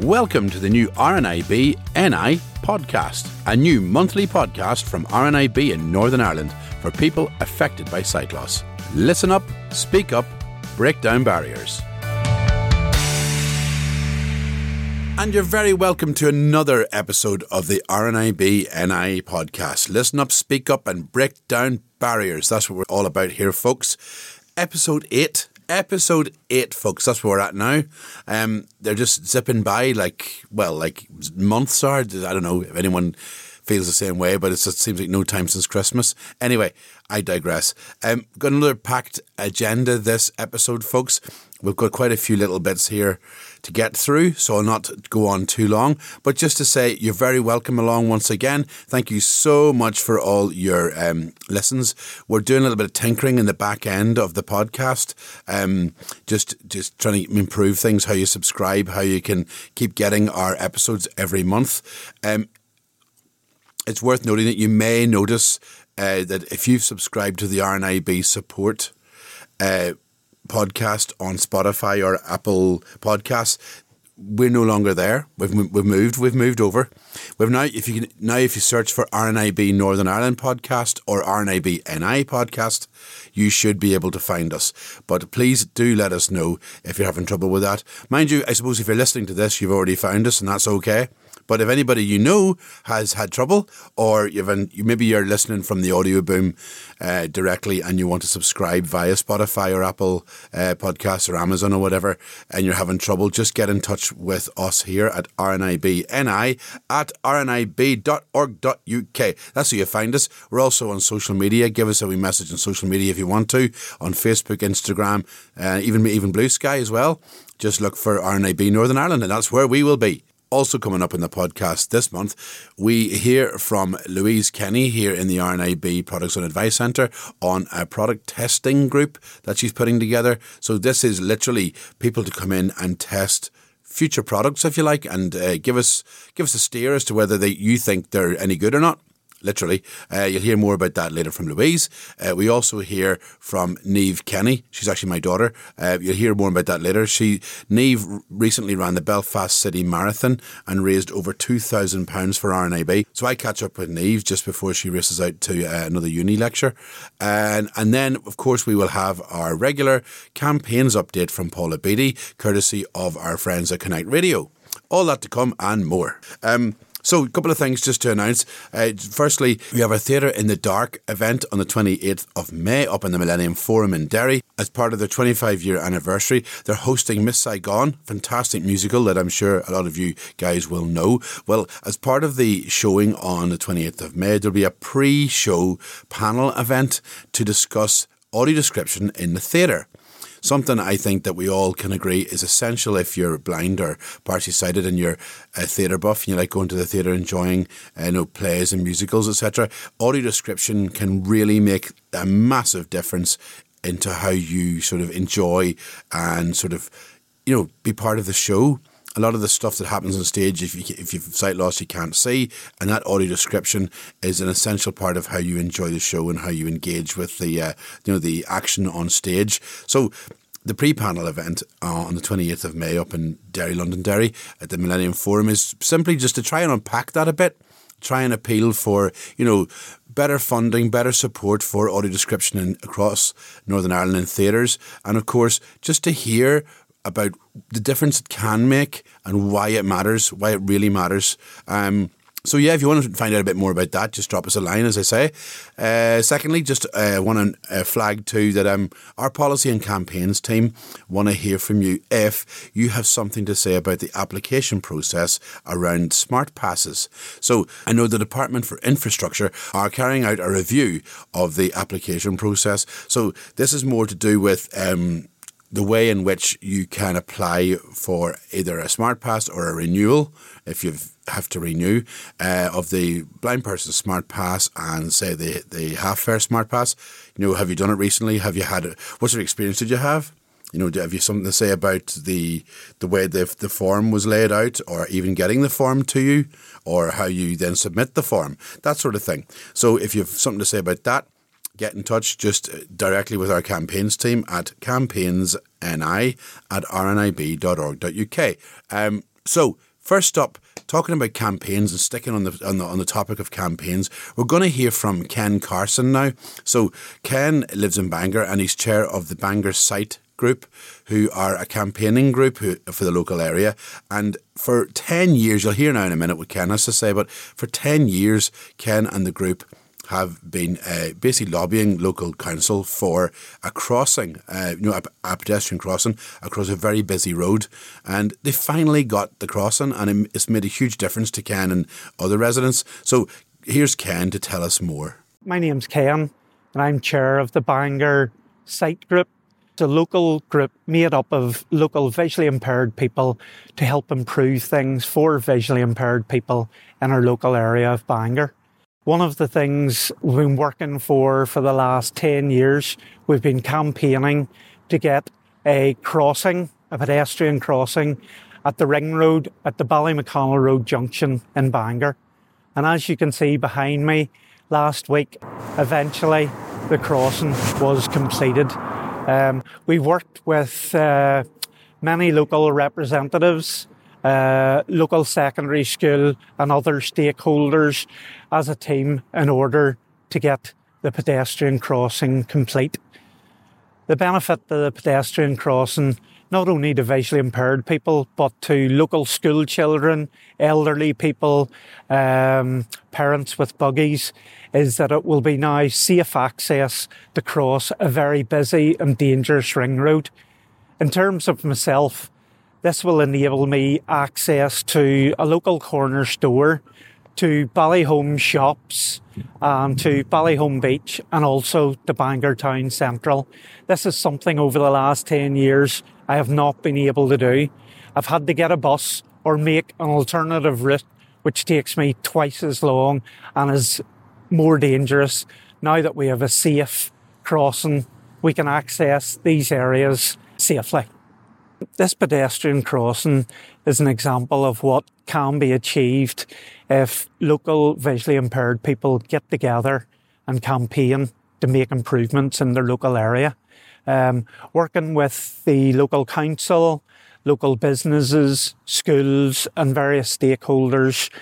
Welcome to the new RNIB NI podcast, a new monthly podcast from RNIB in Northern Ireland for people affected by sight loss. Listen up, speak up, break down barriers. And you're very welcome to another episode of the RNIB NI podcast. Listen up, speak up, and break down barriers. That's what we're all about here, folks. Episode 8, folks. That's where we're at now. They're just zipping by like months are. I don't know if anyone feels the same way, but it seems like no time since Christmas. Anyway, I digress. Got another packed agenda this episode, folks. We've got quite a few little bits here to get through, so I'll not go on too long. But just to say, you're very welcome along once again. Thank you so much for all your listens. We're doing a little bit of tinkering in the back end of the podcast, just trying to improve things, how you subscribe, how you can keep getting our episodes every month. It's worth noting that you may notice that if you've subscribed to the RNIB support podcast on Spotify or Apple Podcasts, we're no longer there. We've moved over. If you search for RNIB Northern Ireland podcast or RNIB NI podcast, you should be able to find us. But please do let us know if you're having trouble with that. Mind you, I suppose if you're listening to this, you've already found us, and that's okay. But if anybody you know has had trouble, or maybe you're listening from the audio boom directly and you want to subscribe via Spotify or Apple Podcasts or Amazon or whatever, and you're having trouble, just get in touch with us here at RNIBNI at rnib.org.uk. That's how you find us. We're also on social media. Give us a wee message on social media if you want to, on Facebook, Instagram, even Blue Sky as well. Just look for RNIB Northern Ireland, and that's where we will be. Also coming up in the podcast this month, we hear from Louise Kenny here in the RNIB Products and Advice Centre on a product testing group that she's putting together. So this is literally people to come in and test future products, if you like, and give us a steer as to whether you think they're any good or not. Literally. You'll hear more about that later from Louise. We also hear from Niamh Kenny. She's actually my daughter. You'll hear more about that later. Niamh recently ran the Belfast City Marathon and raised over £2,000 for RNIB. So I catch up with Niamh just before she races out to another uni lecture. And then, of course, we will have our regular campaigns update from Paula Beattie, courtesy of our friends at Connect Radio. All that to come and more. So a couple of things just to announce. Firstly, we have our Theatre in the Dark event on the 28th of May up in the Millennium Forum in Derry. As part of their 25-year anniversary, they're hosting Miss Saigon, fantastic musical that I'm sure a lot of you guys will know. Well, as part of the showing on the 28th of May, there'll be a pre-show panel event to discuss audio description in the theatre. Something I think that we all can agree is essential if you're blind or partially sighted and you're a theatre buff and you like going to the theatre enjoying plays and musicals, etc. Audio description can really make a massive difference into how you sort of enjoy and sort of, be part of the show. A lot of the stuff that happens on stage, if you've sight loss, you can't see, and that audio description is an essential part of how you enjoy the show and how you engage with the action on stage. So the pre-panel event on the 28th of May up in Derry, Londonderry, at the Millennium Forum is simply just to try and unpack that a bit, try and appeal for, better funding, better support for audio description across Northern Ireland in theatres, and of course, just to hear about the difference it can make and why it matters, why it really matters. So yeah, if you want to find out a bit more about that, just drop us a line, as I say. Secondly, just want to flag too that our policy and campaigns team want to hear from you if you have something to say about the application process around smart passes. So I know the Department for Infrastructure are carrying out a review of the application process. So this is more to do with the way in which you can apply for either a smart pass or a renewal if you have to renew of the blind person's smart pass and say the half fare smart pass. Have you done it recently? Have you had it? What sort of experience did you have? Have you something to say about the way the form was laid out, or even getting the form to you, or how you then submit the form, that sort of thing. So if you have something to say about that, get in touch just directly with our campaigns team at campaignsni@rnib.org.uk. So first up, talking about campaigns and sticking on the topic of campaigns, we're going to hear from Ken Carson now. So Ken lives in Bangor and he's chair of the Bangor Site Group, who are a campaigning group for the local area. And for 10 years, you'll hear now in a minute what Ken has to say, but for 10 years, Ken and the group have been basically lobbying local council for a crossing, a pedestrian crossing across a very busy road. And they finally got the crossing, and it's made a huge difference to Ken and other residents. So here's Ken to tell us more. My name's Ken, and I'm chair of the Bangor Site Group. It's a local group made up of local visually impaired people to help improve things for visually impaired people in our local area of Bangor. One of the things we've been working for the last 10 years, we've been campaigning to get a crossing, a pedestrian crossing at the Ring Road at the Ballymconnell Road junction in Bangor. And as you can see behind me, last week, eventually the crossing was completed. We worked with many local representatives, local secondary school and other stakeholders as a team in order to get the pedestrian crossing complete. The benefit of the pedestrian crossing, not only to visually impaired people, but to local school children, elderly people, parents with buggies, is that it will be now safe access to cross a very busy and dangerous ring road. In terms of myself, this will enable me access to a local corner store, to Ballyholme shops, to Ballyholme Beach, and also to Bangor Town Central. This is something over the last 10 years I have not been able to do. I've had to get a bus or make an alternative route, which takes me twice as long and is more dangerous. Now that we have a safe crossing, we can access these areas safely. This pedestrian crossing is an example of what can be achieved if local visually impaired people get together and campaign to make improvements in their local area. Working with the local council, local businesses, schools and various stakeholders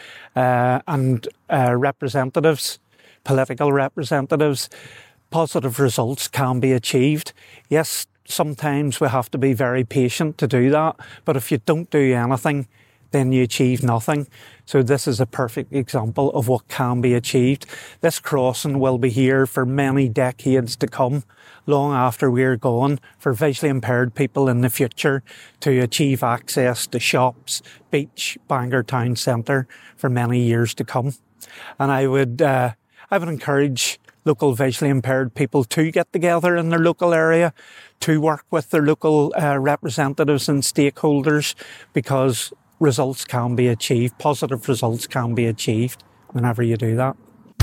and representatives, political representatives, positive results can be achieved. Yes, sometimes we have to be very patient to do that, but if you don't do anything, then you achieve nothing. So this is a perfect example of what can be achieved. This crossing will be here for many decades to come, long after we're gone, for visually impaired people in the future to achieve access to shops, beach, Bangor Town Centre for many years to come. And I would encourage local visually impaired people to get together in their local area, to work with their local representatives and stakeholders, because results can be achieved, positive results can be achieved whenever you do that.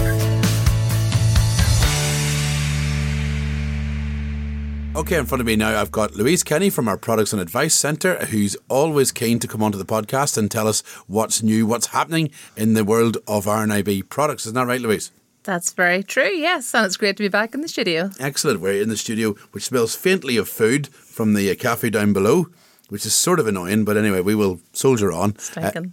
Okay, in front of me now I've got Louise Kenny from our Products and Advice Centre, who's always keen to come onto the podcast and tell us what's new, what's happening in the world of RNIB products. Isn't that right, Louise? That's very true, yes, and it's great to be back in the studio. Excellent. We're in the studio, which smells faintly of food from the cafe down below, which is sort of annoying, but anyway, we will soldier on. Stinking.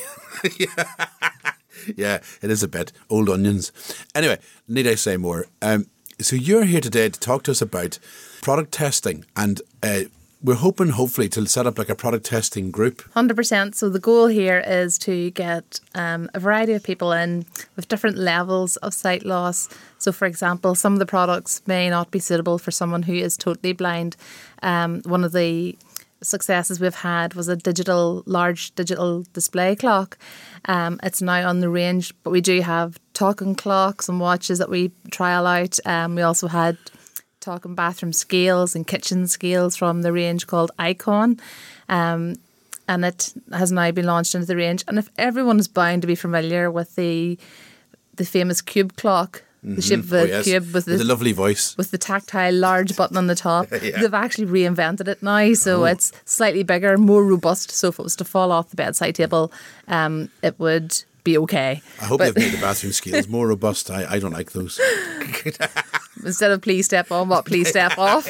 Yeah, it is a bit. Old onions. Anyway, need I say more? So you're here today to talk to us about product testing, and we're hoping, hopefully, to set up like a product testing group. 100%. So the goal here is to get a variety of people in with different levels of sight loss. So, for example, some of the products may not be suitable for someone who is totally blind. One of the successes we've had was a large digital display clock. It's now on the range, but we do have talking clocks and watches that we trial out. We also had talking bathroom scales and kitchen scales from the range called Icon. And it has now been launched into the range. And if everyone is bound to be familiar with the famous cube clock, the shape of a cube with the lovely voice, with the tactile large button on the top. Yeah. They've actually reinvented it now, so it's slightly bigger, more robust. So if it was to fall off the bedside table, it would be okay. I hope they've made the bathroom scales more robust. I don't like those. Instead of please step on, what please step off?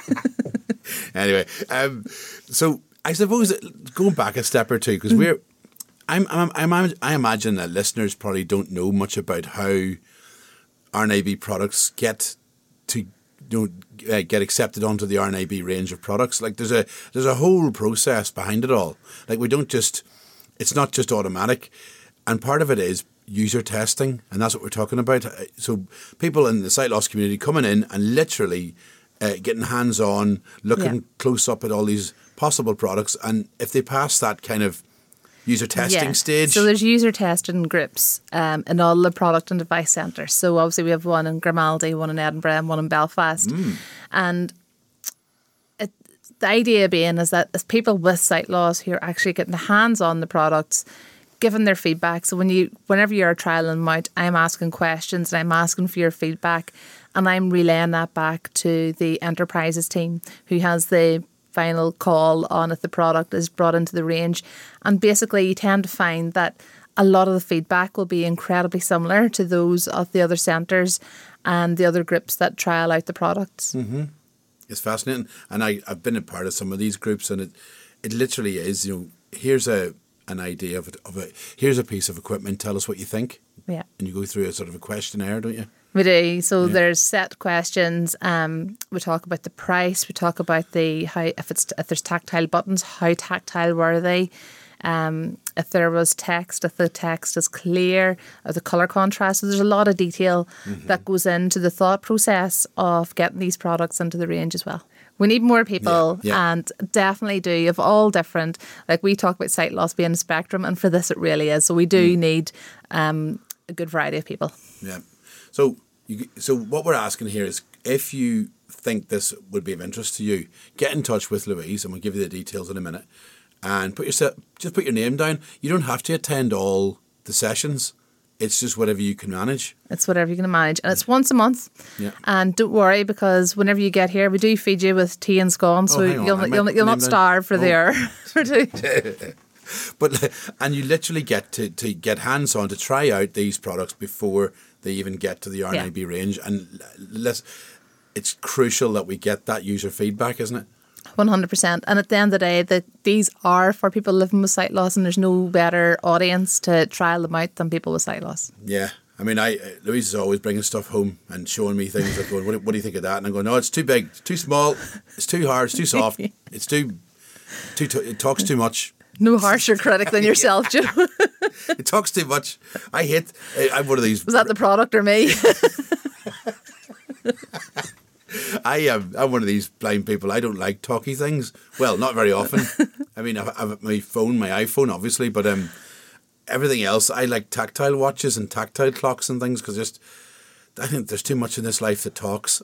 Anyway, so I suppose going back a step or two, because I imagine that listeners probably don't know much about how RNAB products get to get accepted onto the RNAB range of products. Like there's a whole process behind it all. Like it's not just automatic, and part of it is user testing, and that's what we're talking about. So people in the sight loss community coming in and literally getting hands on, looking close up at all these possible products, and if they pass that kind of user testing stage. So there's user testing groups in all the product and device centres. So obviously we have one in Grimaldi, one in Edinburgh and one in Belfast. And the idea being is that as people with sight loss who are actually getting the hands on the products, giving their feedback. So whenever you're trialling them out, I'm asking questions and I'm asking for your feedback, and I'm relaying that back to the enterprises team who has the final call on if the product is brought into the range. And basically you tend to find that a lot of the feedback will be incredibly similar to those of the other centres and the other groups that trial out the products. Mm-hmm. It's fascinating, and I've been a part of some of these groups, and it literally is, here's an idea of here's a piece of equipment, tell us what you think. Yeah. And you go through a sort of a questionnaire, don't you? We do. So there's set questions. We talk about the price. We talk about if there's tactile buttons, how tactile were they? If there was text, if the text is clear, or the colour contrast. So there's a lot of detail that goes into the thought process of getting these products into the range as well. We need more people and definitely do of all different, like we talk about sight loss being a spectrum, and for this it really is. So we do need a good variety of people. Yeah. So what we're asking here is, if you think this would be of interest to you, get in touch with Louise, and we'll give you the details in a minute, and just put your name down. You don't have to attend all the sessions. It's just whatever you can manage. It's whatever you can manage. And it's once a month. Yeah. And don't worry, because whenever you get here, we do feed you with tea and scone, so you'll not starve for the hour or two. But and you literally get to get hands on to try out these products before they even get to the RNAB range, and it's crucial that we get that user feedback, isn't it? 100%. And at the end of the day, these are for people living with sight loss, and there's no better audience to trial them out than people with sight loss. Yeah. I mean, Louise is always bringing stuff home and showing me things like, going, what do you think of that? And I'm going, no, it's too big, it's too small, it's too hard, it's too soft, it talks too much. No harsher critic than yourself, Joe. It talks too much. I'm one of these. Was that the product or me? I'm one of these blind people. I don't like talky things. Well, not very often. I mean, I have my iPhone, obviously, but everything else, I like tactile watches and tactile clocks and things, because I think there's too much in this life that talks.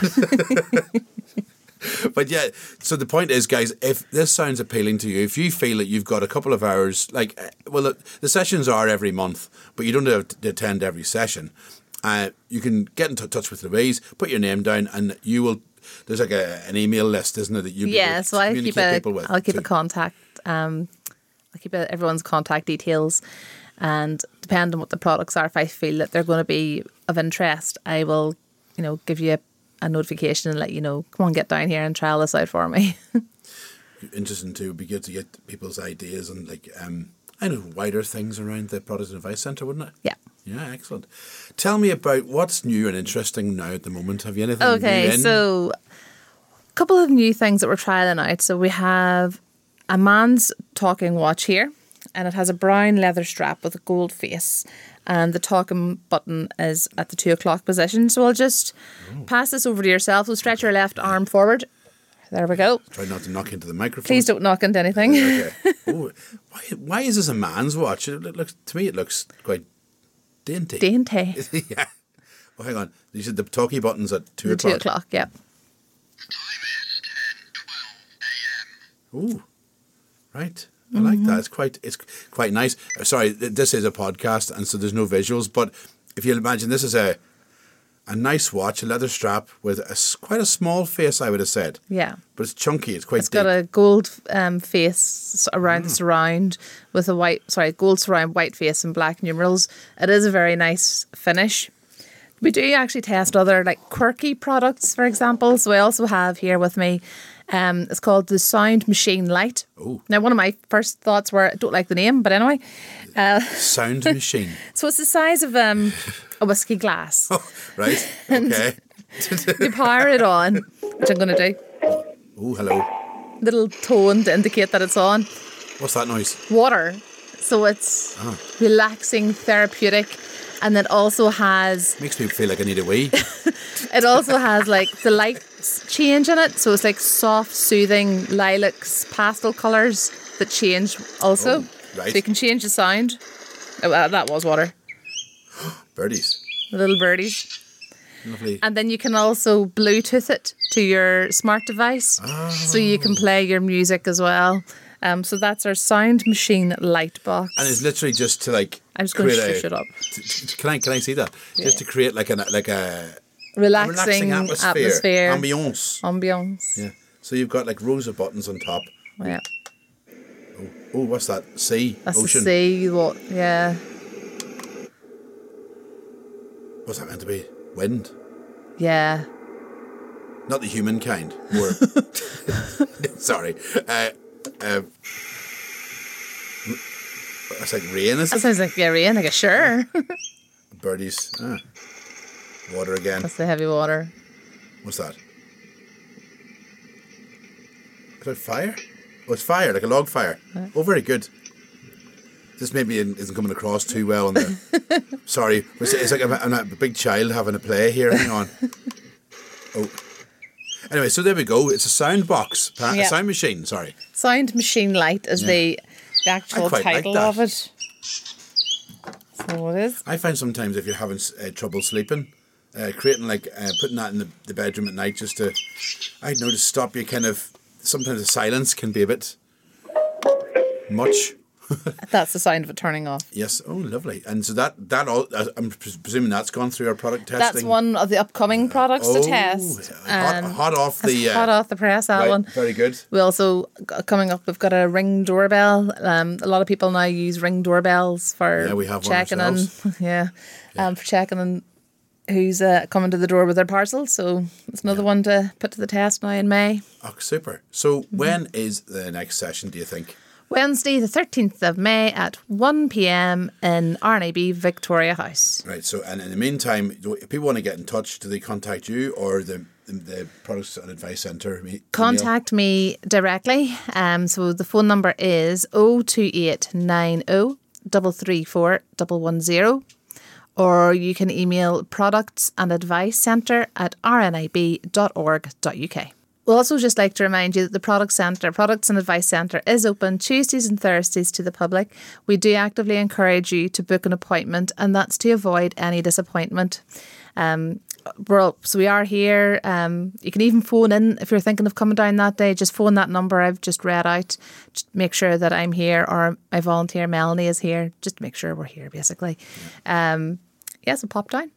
But yeah, so the point is, guys, if this sounds appealing to you, if you feel that you've got a couple of hours, the sessions are every month, but you don't have to attend every session. You can get in touch with Louise, put your name down, and you will. There's like an email list, isn't it, that you so I'll keep a contact. I'll keep everyone's contact details, and depending on what the products are, if I feel that they're going to be of interest, I will, give you a notification and let you know. Come on, get down here and trial this out for me. Interesting too. It'd be good to get people's ideas and wider things around the Product and Advice Centre, wouldn't it? Yeah. Yeah, excellent. Tell me about what's new and interesting now at the moment. Have you anything new in? Okay, so a couple of new things that we're trialling out. So we have a man's talking watch here, and it has a brown leather strap with a gold face, and the talking button is at the 2 o'clock position. So I'll just pass this over to yourself. So stretch your left arm forward. There we go. Try not to knock into the microphone. Please don't knock into anything. Okay. Why is this a man's watch? To me, it looks quite dainty. Dainty. Yeah. Oh, hang on. You said the talkie button's at 2 o'clock. 2 o'clock, yeah. The time is 10:12 a.m. Ooh, right. I like that. It's quite nice. Sorry, this is a podcast, and so there's no visuals. But if you imagine, this is a nice watch, a leather strap with quite a small face, I would have said. Yeah. But it's chunky. It's quite. It's got a gold face around the surround with gold surround, white face, and black numerals. It is a very nice finish. We do actually test other quirky products, for example. So I also have here with me It's called the Sound Machine Lite. Oh. Now, one of my first thoughts were, I don't like the name, but anyway. Sound machine. So it's the size of a whiskey glass. Oh, right. Okay. You power it on, which I'm going to do. Oh, hello. Little tone to indicate that it's on. What's that noise? Water. So it's relaxing, therapeutic. And it also has... Makes me feel like I need a wee. It also has like the lights change in it. So it's like soft, soothing lilacs, pastel colours that change also. Oh, right. So you can change the sound. Oh, that was water. Birdies. The little birdies. Lovely. And then you can also Bluetooth it to your smart device. So you can play your music as well. So that's our Sound Machine Light box. And it's literally just to like... I'm just going to create shush it up. Can I see that? Yeah. Just to create like a Relaxing atmosphere. Ambience. Yeah. So you've got like rows of buttons on top. Yeah. Oh, what's that? Sea? That's Ocean? the sea. What? Yeah. What's that meant to be? Wind? Yeah. Not the human kind. More... Sorry. That's like rain, is That it? sounds like rain. Like a sure. Birdies. Water again. That's the heavy water. What's that? Is that fire? Oh, it's fire, like a log fire. Oh, very good. This maybe isn't coming across too well on the... Sorry. It's like I'm a big child having a play here. Hang on. Oh. Anyway, so there we go. It's a sound box. A sound machine, sorry. Sound Machine Light is the actual I quite like title that. of it. So it is. I find sometimes if you're having trouble sleeping, creating putting that in the bedroom at night just to, I don't know, to stop you kind of, sometimes the silence can be a bit much. That's the sound of it turning off. Yes. Oh, lovely. And so that all, I'm presuming that's gone through our product testing. That's one of the upcoming products to test. Hot off the... hot off the press, that right, one. very good. We also, coming up, we've got a Ring doorbell. A lot of people now use Ring doorbells for we have one checking in. ourselves. For checking in who's coming to the door with their parcel. So it's another one to put to the test now in May. Oh, super. So when is the next session, do you think? Wednesday, the 13th of May at 1 p.m. in RNAB Victoria House. Right. So, and in the meantime, if people want to get in touch, do they contact you or the Products and Advice Centre? Contact me directly. So the phone number is 02890 334 110. Or you can email productsandadvicecentre@rnib.org.uk. We'll also just like to remind you that the Products and Advice Centre is open Tuesdays and Thursdays to the public. We do actively encourage you to book an appointment, and that's to avoid any disappointment. So we are here. You can even phone in if you're thinking of coming down that day. Just phone that number I've just read out. Just make sure that I'm here, or my volunteer Melanie is here. Just to make sure we're here, basically. So pop down.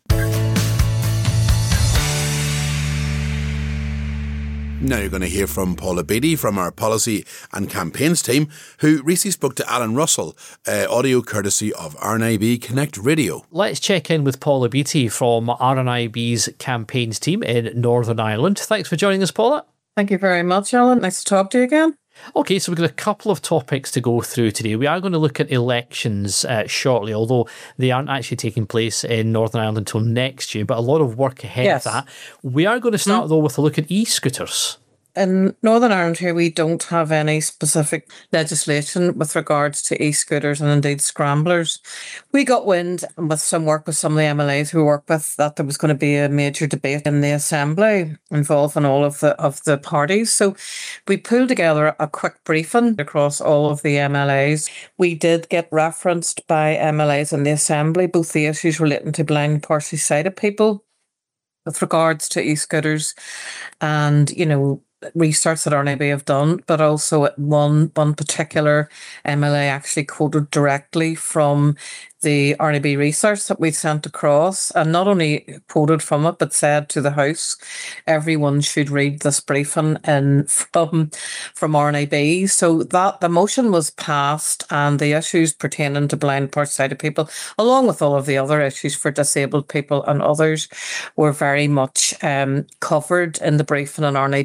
Now you're going to hear from Paula Beattie from our Policy and Campaigns team, who recently spoke to Alan Russell, audio courtesy of RNIB Connect Radio. Let's check in with Paula Beattie from RNIB's Campaigns team in Northern Ireland. Thanks for joining us, Paula. Thank you very much, Alan. Nice to talk to you again. Okay, so we've got a couple of topics to go through today. We are going to look at elections shortly, although they aren't actually taking place in Northern Ireland until next year, but a lot of work ahead of that. We are going to start, though, with a look at e-scooters. In Northern Ireland here, we don't have any specific legislation with regards to e-scooters and indeed scramblers. We got wind with some work with some of the MLAs who we work with that there was going to be a major debate in the Assembly involving all of the parties. So we pulled together a quick briefing across all of the MLAs. We did get referenced by MLAs in the Assembly, both the issues relating to blind, partially sighted people with regards to e-scooters and, research that RNIB have done, but also one particular MLA actually quoted directly from the RNIB research that we sent across, and not only quoted from it, but said to the House, everyone should read this briefing from RNIB. So that the motion was passed, and the issues pertaining to blind, partially-sighted people, along with all of the other issues for disabled people and others, were very much covered in the briefing on RNIB. Where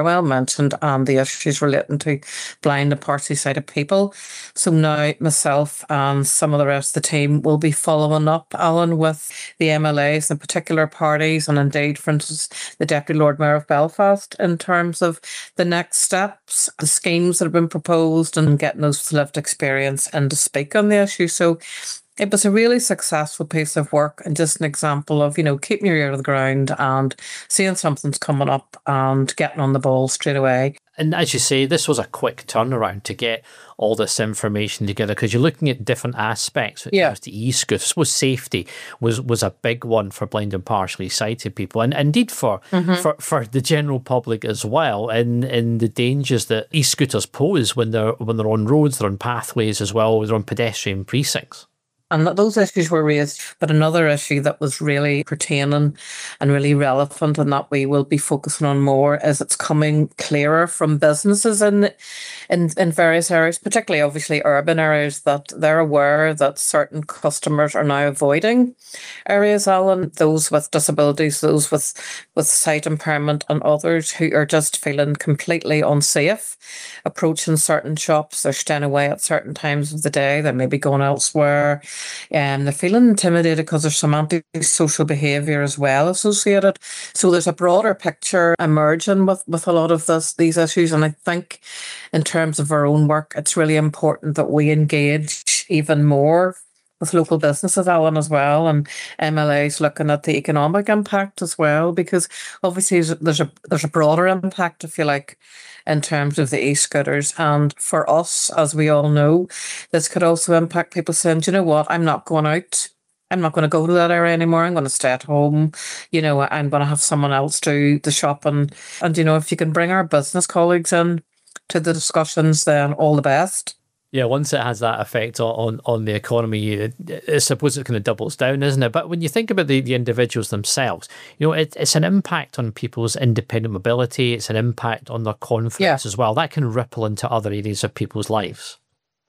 well mentioned, and the issues relating to blind and partially sighted people. So now myself and some of the rest of the team will be following up, Alan, with the MLAs and particular parties, and indeed, for instance, the Deputy Lord Mayor of Belfast, in terms of the next steps, the schemes that have been proposed, and getting those lived experience and to speak on the issue. So it was a really successful piece of work, and just an example of, keeping your ear to the ground and seeing something's coming up and getting on the ball straight away. And as you say, this was a quick turnaround to get all this information together, because you're looking at different aspects when it comes to e-scooters. I suppose safety was a big one for blind and partially sighted people, and indeed for the general public as well, and the dangers that e-scooters pose when they're on roads, they're on pathways as well, they're on pedestrian precincts. And those issues were raised. But another issue that was really pertaining and really relevant, and that we will be focusing on more, is it's coming clearer from businesses in various areas, particularly obviously urban areas, that they're aware that certain customers are now avoiding areas, Alan, those with disabilities, those with sight impairment, and others who are just feeling completely unsafe approaching certain shops. They're staying away at certain times of the day. They may be going elsewhere. They're feeling intimidated because there's some antisocial behaviour as well associated. So there's a broader picture emerging with a lot of these issues. And I think in terms of our own work, it's really important that we engage even more with local businesses, Alan, as well, and MLAs looking at the economic impact as well, because obviously there's a broader impact, if you like, in terms of the e-scooters. And for us, as we all know, this could also impact people saying, do you know what, I'm not going out. I'm not going to go to that area anymore. I'm going to stay at home. I'm going to have someone else do the shopping. And, if you can bring our business colleagues in to the discussions, then all the best. Yeah, once it has that effect on the economy, I suppose it kind of doubles down, isn't it? But when you think about the individuals themselves, it's an impact on people's independent mobility. It's an impact on their confidence as well. That can ripple into other areas of people's lives.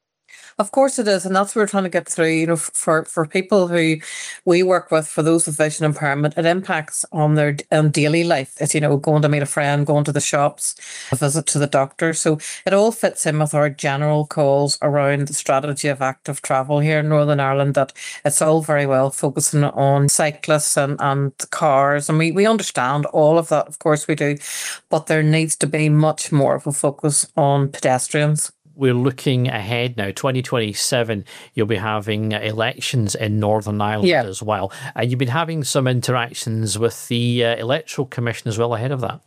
Of course it is, and that's what we're trying to get through. For people who we work with, for those with vision impairment, it impacts on their daily life. It's, going to meet a friend, going to the shops, a visit to the doctor. So it all fits in with our general calls around the strategy of active travel here in Northern Ireland, that it's all very well focusing on cyclists and cars. And we understand all of that, of course we do, but there needs to be much more of a focus on pedestrians. We're looking ahead now, 2027, you'll be having elections in Northern Ireland as well. And you've been having some interactions with the Electoral Commission as well ahead of that.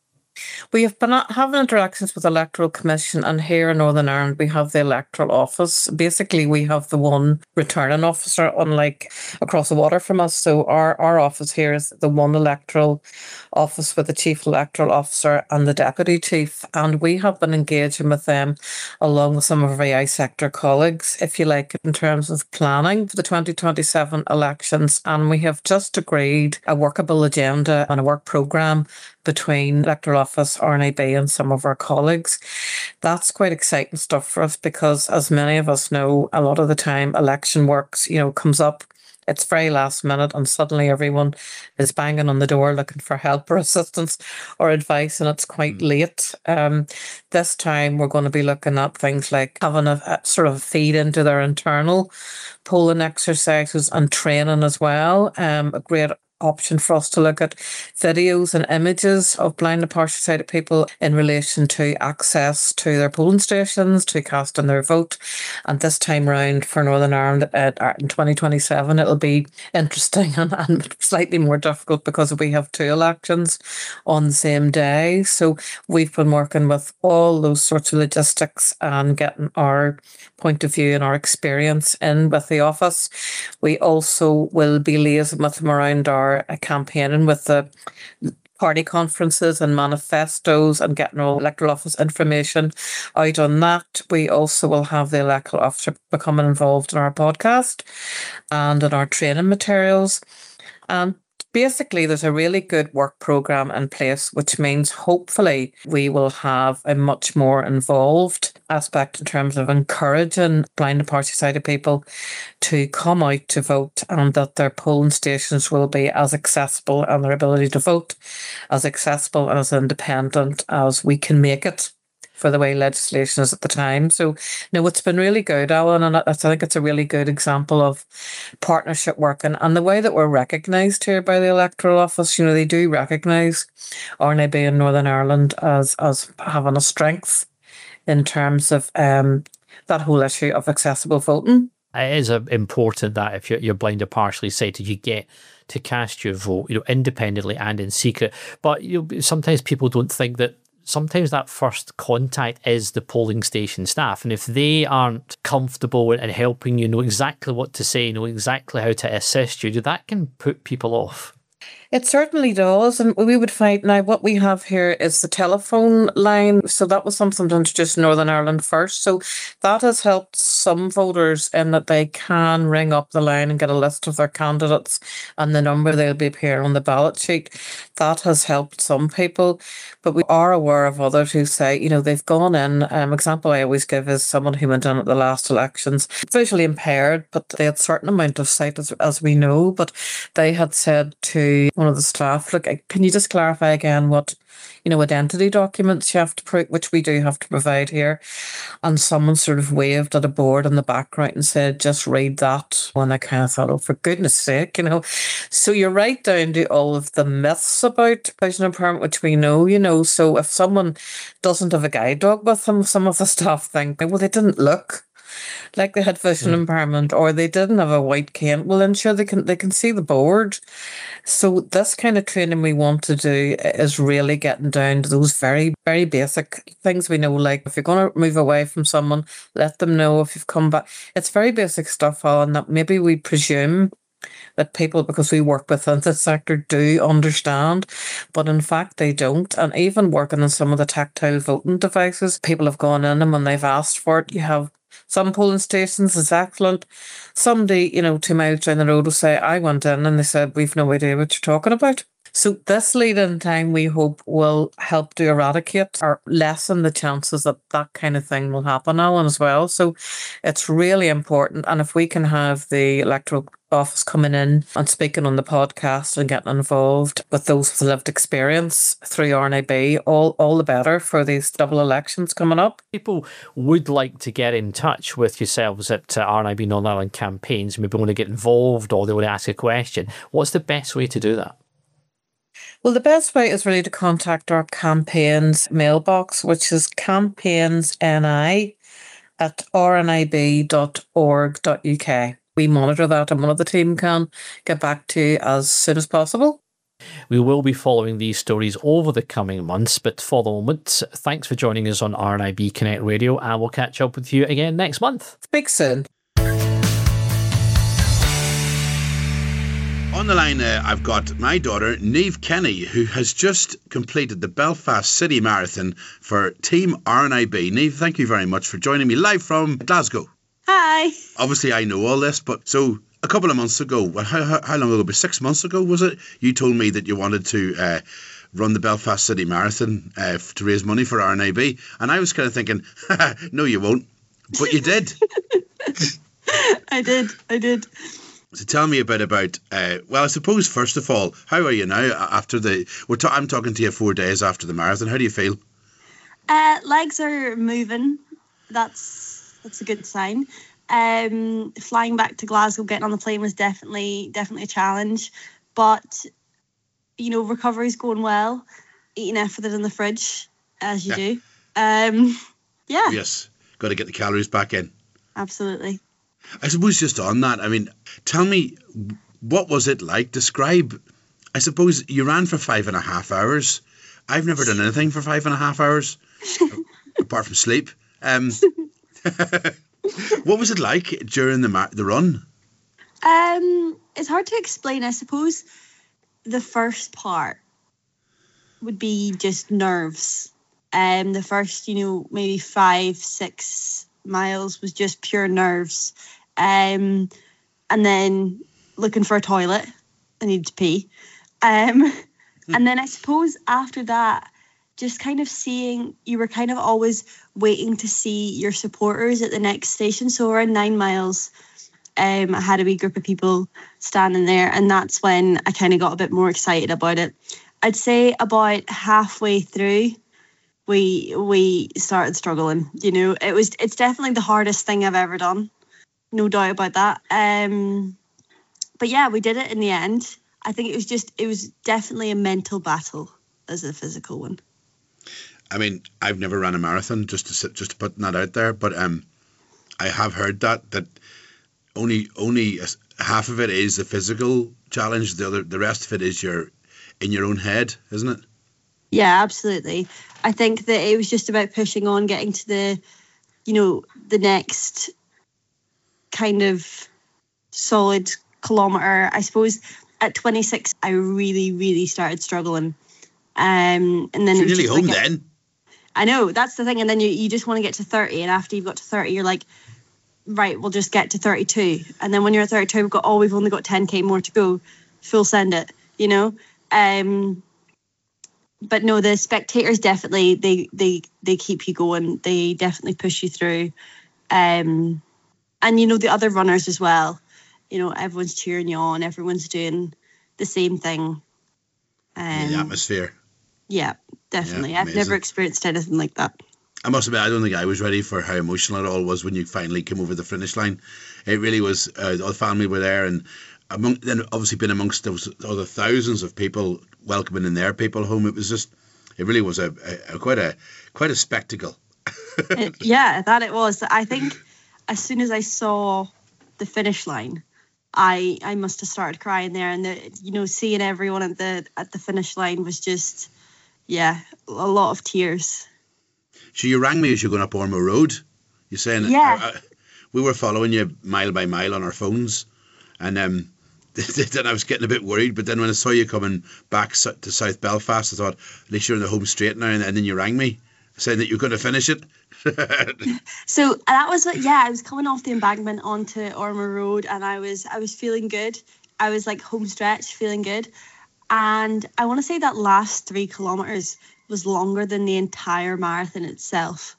We have been having interactions with the Electoral Commission, and here in Northern Ireland we have the Electoral Office. Basically, we have the one returning officer, unlike across the water from us. So our office here is the one electoral office with the Chief Electoral Officer and the Deputy Chief, and we have been engaging with them along with some of our AI sector colleagues, if you like, in terms of planning for the 2027 elections. And we have just agreed a workable agenda and a work programme between Electoral Office, RNIB and some of our colleagues. That's quite exciting stuff for us, because as many of us know, a lot of the time election works, comes up, it's very last minute, and suddenly everyone is banging on the door looking for help or assistance or advice, and it's quite late. This time we're going to be looking at things like having a sort of feed into their internal polling exercises and training as well. A great option for us to look at videos and images of blind and partially sighted people in relation to access to their polling stations, to casting their vote. And this time round for Northern Ireland in 2027, it'll be interesting and slightly more difficult because we have two elections on the same day. So we've been working with all those sorts of logistics and getting our point of view and our experience in with the office. We also will be liaising with them around our campaigning with the party conferences and manifestos and getting all electoral office information out on that. We also will have the electoral officer becoming involved in our podcast and in our training materials. And basically, there's a really good work programme in place, which means hopefully we will have a much more involved aspect in terms of encouraging blind and partially sighted people to come out to vote, and that their polling stations will be as accessible and their ability to vote as accessible and as independent as we can make it for the way legislation is at the time. So, no, it's been really good, Alan, and I think it's a really good example of partnership work and the way that we're recognised here by the Electoral Office. You know, they do recognise RNIB in Northern Ireland as having a strength in terms of that whole issue of accessible voting. It is important that if you're blind or partially sighted, you get to cast your vote, independently and in secret. But sometimes people don't think that. Sometimes that first contact is the polling station staff. And if they aren't comfortable in helping you know exactly what to say, know exactly how to assist you, that can put people off. It certainly does. And we would find now what we have here is the telephone line. So that was something to introduce in Northern Ireland first. So that has helped some voters in that they can ring up the line and get a list of their candidates and the number they'll be appearing on the ballot sheet. That has helped some people. But we are aware of others who say, they've gone in. Example I always give is someone who went in at the last elections, visually impaired, but they had a certain amount of sight as we know. But they had said to one of the staff, look, can you just clarify again what, identity documents you have to prove, which we do have to provide here. And someone sort of waved at a board in the background and said, just read that. And I kind of thought, oh, for goodness sake, So you're right down to all of the myths about vision impairment, which we know, So if someone doesn't have a guide dog with them, some of the staff think, well, they didn't look like they had vision impairment, or they didn't have a white cane. Well, then sure, they can see the board. So this kind of training we want to do is really getting down to those very, very basic things we know, like if you're going to move away from someone, let them know if you've come back. It's very basic stuff, Alan, that maybe we presume that people, because we work within the sector, do understand, but in fact they don't. And even working on some of the tactile voting devices, people have gone in and when they've asked for it, you have some polling stations, it's excellent. Somebody, 2 miles down the road will say, I went in and they said, we've no idea what you're talking about. So this lead-in time, we hope, will help to eradicate or lessen the chances that that kind of thing will happen, Alan, as well. So it's really important. And if we can have the Electoral Office coming in and speaking on the podcast and getting involved with those with lived experience through RNIB, all the better for these double elections coming up. People would like to get in touch with yourselves at RNIB Northern Ireland Campaigns, maybe want to get involved or they want to ask a question. What's the best way to do that? Well, the best way is really to contact our campaigns mailbox, which is campaignsni@rnib.org.uk. We monitor that and one of the team can get back to you as soon as possible. We will be following these stories over the coming months, but for the moment, thanks for joining us on RNIB Connect Radio, and we'll catch up with you again next month. Speak soon. On the line, I've got my daughter, Niamh Kenny, who has just completed the Belfast City Marathon for Team RNIB. Niamh, thank you very much for joining me live from Glasgow. Hi. Obviously, I know all this, but so a couple of months ago, how long ago? About 6 months ago, was it? You told me that you wanted to run the Belfast City Marathon to raise money for RNIB, and I was kind of thinking, no, you won't, but you did. I did. So tell me a bit about, well, I suppose, first of all, how are you now after I'm talking to you 4 days after the marathon. How do you feel? Legs are moving. That's a good sign. Flying back to Glasgow, getting on the plane was definitely a challenge. But, recovery's going well. Eating everything in the fridge, as you do. Yeah. Yes. Got to get the calories back in. Absolutely. I suppose just on that, I mean, tell me, what was it like? Describe, I suppose you ran for 5.5 hours. I've never done anything for 5.5 hours, apart from sleep. What was it like during the run? It's hard to explain. I suppose the first part would be just nerves. The first, maybe 5-6 miles was just pure nerves. And then looking for a toilet. I needed to pee. And then I suppose after that, just kind of seeing, you were kind of always waiting to see your supporters at the next station. So around 9 miles, I had a wee group of people standing there, and that's when I kind of got a bit more excited about it. I'd say about halfway through, we started struggling. You know, it's definitely the hardest thing I've ever done, no doubt about that. But yeah, we did it in the end. I think it was definitely a mental battle as a physical one. I mean, I've never ran a marathon, just to put that out there, but I have heard that only half of it is the physical challenge. The rest of it is in your own head, isn't it? Yeah, absolutely. I think that it was just about pushing on, getting to the next kind of solid kilometre. I suppose at 26, I really, really started struggling. And then you're nearly home then. I know, that's the thing. And then you just want to get to 30. And after you've got to 30, you're like, right, we'll just get to 32. And then when you're at 32, we've only got 10k more to go. Full send it, you know? But no, the spectators definitely, they keep you going. They definitely push you through. And, you know, the other runners as well. You know, everyone's cheering you on. Everyone's doing the same thing. The atmosphere. Yeah, definitely. Yeah, I've never experienced anything like that. I must admit, I don't think I was ready for how emotional it all was when you finally came over the finish line. It really was. All the family were there, and then obviously being amongst those other thousands of people welcoming in their people home, it really was quite a spectacle. Yeah, that it was. I think as soon as I saw the finish line, I must have started crying there, and seeing everyone at the finish line was just, yeah, a lot of tears. So you rang me as you're going up Ormeau Road. You're saying, yeah, we were following you mile by mile on our phones, and then I was getting a bit worried. But then when I saw you coming back to South Belfast, I thought, at least you're in the home straight now. And then you rang me saying that you're going to finish it. So that was I was coming off the embankment onto Ormeau Road, and I was feeling good. I was like home stretch, feeling good. And I want to say that last 3 kilometres was longer than the entire marathon itself.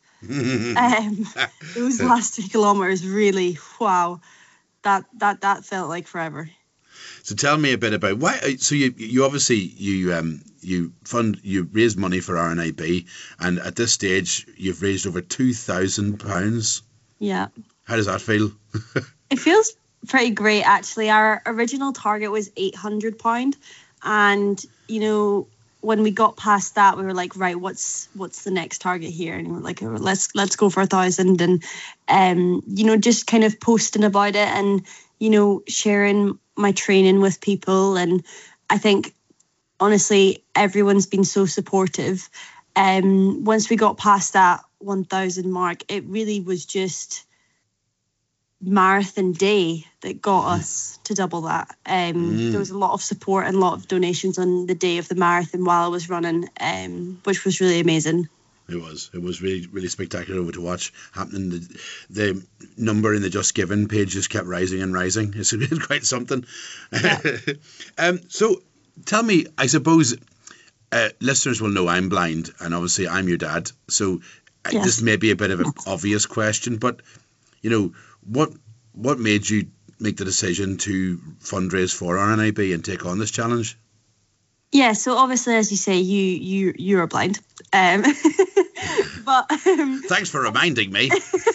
Those last 3 kilometres, really, wow, that felt like forever. So tell me a bit about why. So you obviously you raised money for RNIB, and at this stage you've raised over £2,000. Yeah. How does that feel? It feels pretty great, actually. Our original target was £800, and when we got past that, we were like, right, what's the next target here? And we were like, let's go for 1,000, and just kind of posting about it, and sharing my training with people. And I think honestly everyone's been so supportive. Once we got past that 1,000 mark, it really was just marathon day that got us to double that. There was a lot of support and a lot of donations on the day of the marathon while I was running, which was really amazing. It was really, really spectacular to watch happening. The number in the Just Given page just kept rising and rising. It's quite something. Yeah. So tell me, I suppose listeners will know I'm blind, and obviously I'm your dad. So yes. This may be a bit of an obvious question, but what made you make the decision to fundraise for RNIB and take on this challenge? Yeah, so obviously, as you say, you are blind. But thanks for reminding me.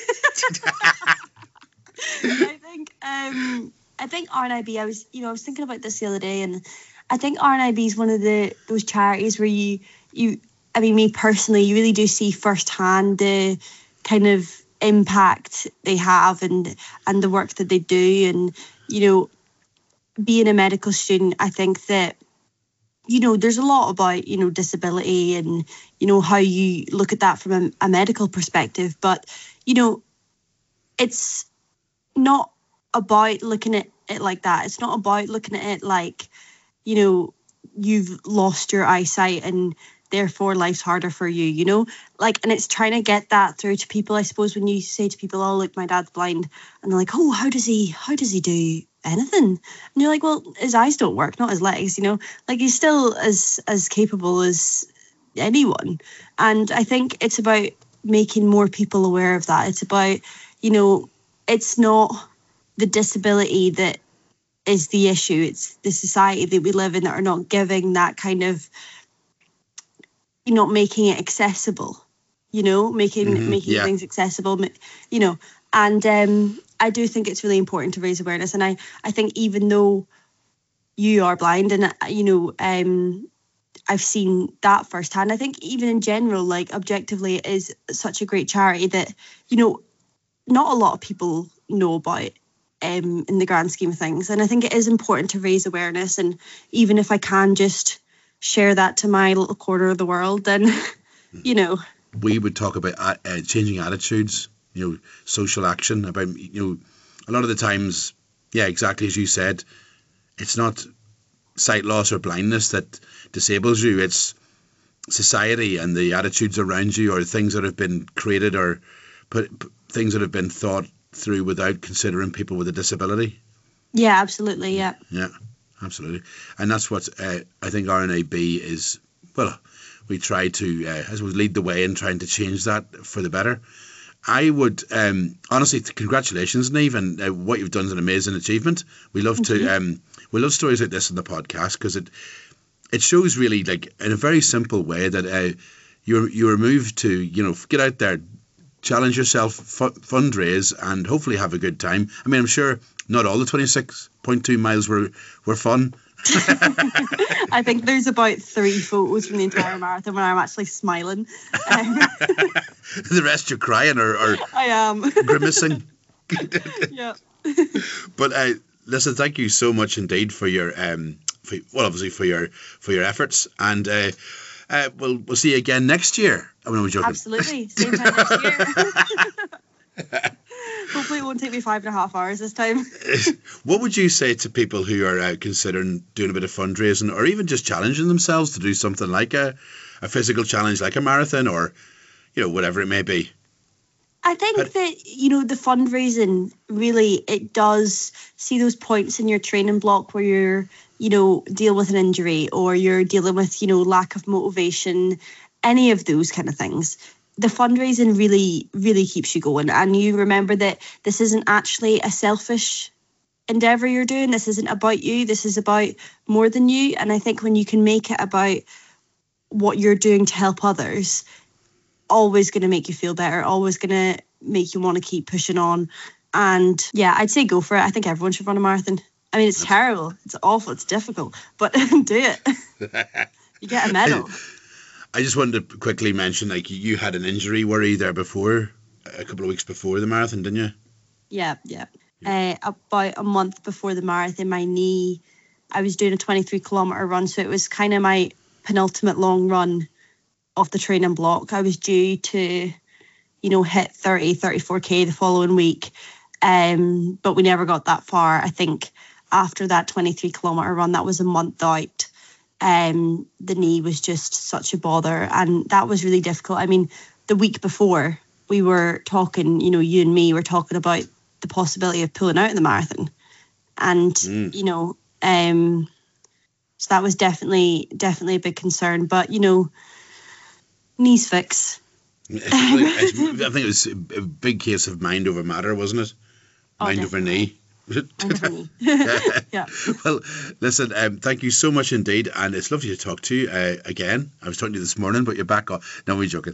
I think RNIB. I was thinking about this the other day, and I think RNIB is one of those charities where me personally, you really do see firsthand the kind of impact they have and the work that they do, and being a medical student, I think that there's a lot about disability and how you look at that from a medical perspective, but it's not about looking at it like that. It's not about looking at it like you've lost your eyesight and therefore life's harder for you, and it's trying to get that through to people. I suppose when you say to people, oh look, my dad's blind, and they're like, oh, how does he do anything. And you're like, well, his eyes don't work, not his legs, you know, like he's still as capable as anyone. And I think it's about making more people aware of that. It's about, you know, it's not the disability that is the issue. It's the society that we live in that are not giving that kind of, you know, making it accessible, you know, making things accessible, you know. And I do think it's really important to raise awareness. And I think even though you are blind and, you know, I've seen that firsthand, I think even in general, like objectively, it is such a great charity that, you know, not a lot of people know about in the grand scheme of things. And I think it is important to raise awareness. And even if I can just share that to my little corner of the world, then, you know. We would talk about changing attitudes, you know, social action, about, you know, a lot of the times, yeah, exactly as you said, it's not sight loss or blindness that disables you, it's society and the attitudes around you, or things that have been created, or things that have been thought through without considering people with a disability. Yeah, absolutely, yeah. Yeah, absolutely. And that's what I think RNAB is, well, we try to, I suppose, lead the way in trying to change that for the better. I would, honestly, congratulations, Niamh, and what you've done is an amazing achievement. We love we love stories like this on the podcast, because it shows really, like, in a very simple way that you're moved to, you know, get out there, challenge yourself, fundraise, and hopefully have a good time. I mean, I'm sure not all the 26.2 miles were fun. I think there's about 3 photos from the entire marathon when I'm actually smiling. The rest you're crying or I am grimacing. Yeah. But listen, thank you so much indeed for your obviously for your efforts, and we'll see you again next year. I mean, I'm joking. Absolutely, same time next year. Hopefully it won't take me 5.5 hours this time. What would you say to people who are considering doing a bit of fundraising, or even just challenging themselves to do something like a physical challenge, like a marathon, or, you know, whatever it may be? I think that, you know, the fundraising, really, it does see those points in your training block where you're, you know, deal with an injury, or you're dealing with, you know, lack of motivation, any of those kind of things. The fundraising really, really keeps you going. And you remember that this isn't actually a selfish endeavour you're doing. This isn't about you. This is about more than you. And I think when you can make it about what you're doing to help others, always going to make you feel better, always going to make you want to keep pushing on. And yeah, I'd say go for it. I think everyone should run a marathon. I mean, it's terrible. It's awful. It's difficult. But do it. You get a medal. I just wanted to quickly mention, like, you had an injury worry there before, a couple of weeks before the marathon, didn't you? Yeah. About a month before the marathon, my knee, I was doing a 23-kilometre run, so it was kind of my penultimate long run off the training block. I was due to, you know, hit 34K the following week, but we never got that far. I think after that 23-kilometre run, that was a month out. The knee was just such a bother, and that was really difficult. I mean, the week before we were talking, you know, you and me were talking about the possibility of pulling out of the marathon, and you know, so that was definitely a big concern. But, you know, knees fix. I think it was a big case of mind over matter, wasn't it? Mind over knee. Yeah. Well, listen, thank you so much indeed, and it's lovely to talk to you again. I was talking to you this morning, but you're back on. No, we're joking.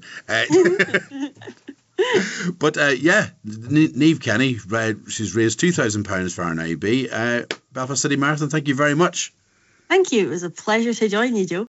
But yeah, Niamh Kenny, she's raised £2,000 for RNAB Belfast City Marathon. Thank you very much. Thank you. It was a pleasure to join you, Joe.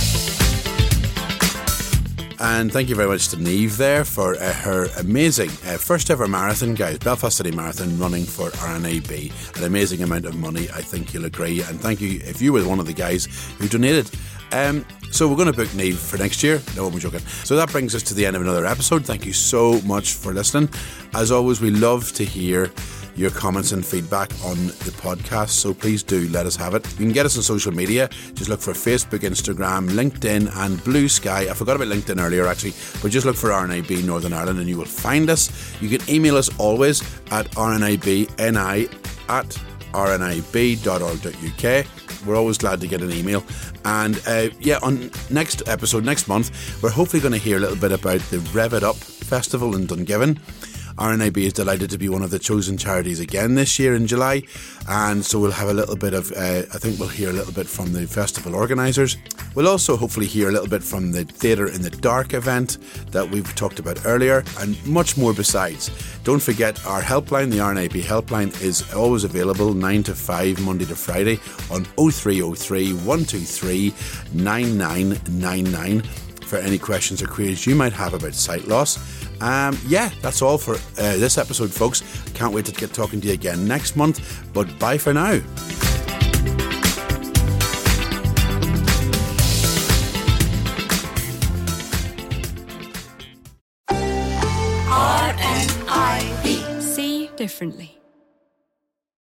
And thank you very much to Niamh there for her amazing first ever marathon, guys. Belfast City Marathon running for RNAB. An amazing amount of money, I think you'll agree. And thank you if you were one of the guys who donated. So we're going to book Niamh for next year. No, I'm joking. So that brings us to the end of another episode. Thank you so much for listening. As always, we love to hear your comments and feedback on the podcast, so please do let us have it. You can get us on social media. Just look for Facebook, Instagram, LinkedIn and Blue Sky. I forgot about LinkedIn earlier actually, but just look for RNAB Northern Ireland and you will find us. You can email us always at rnabni@ rnib.org.uk. We're always glad to get an email. And on next episode, next month, we're hopefully going to hear a little bit about the Rev It Up Festival in Dungiven. RNIB is delighted to be one of the chosen charities again this year in July, and so we'll have a little bit of, I think we'll hear a little bit from the festival organisers. We'll also hopefully hear a little bit from the Theatre in the Dark event that we've talked about earlier, and much more besides. Don't forget our helpline, the RNIB helpline, is always available 9 to 5 Monday to Friday on 0303 123 9999 for any questions or queries you might have about sight loss. That's all for this episode, folks. Can't wait to get talking to you again next month, but bye for now. RNIB. See differently.